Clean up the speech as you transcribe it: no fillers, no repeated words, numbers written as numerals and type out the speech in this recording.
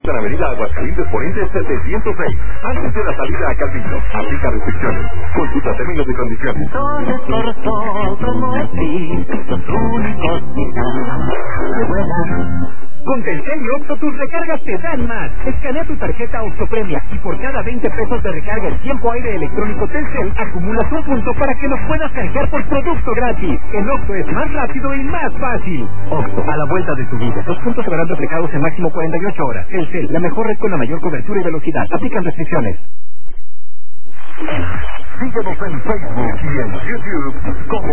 En Avenida Aguascalientes Poniente 706, antes de la salida a Calvillo. Aplica restricciones. Consulta términos y condiciones. Torres Corso, Promotriz, los únicos que vuelan. Con Telcel y Oxxo tus recargas te dan más. Escanea tu tarjeta Oxxo Premia y por cada 20 pesos de recarga en tiempo aire electrónico Telcel acumulas un punto para que los puedas canjear por producto gratis. En Oxxo es más rápido y más fácil. Oxxo, a la vuelta de tu vida. Los puntos se verán reflejados en máximo 48 horas. Telcel, la mejor red con la mayor cobertura y velocidad. Aplican restricciones. Síguenos en Facebook y en YouTube como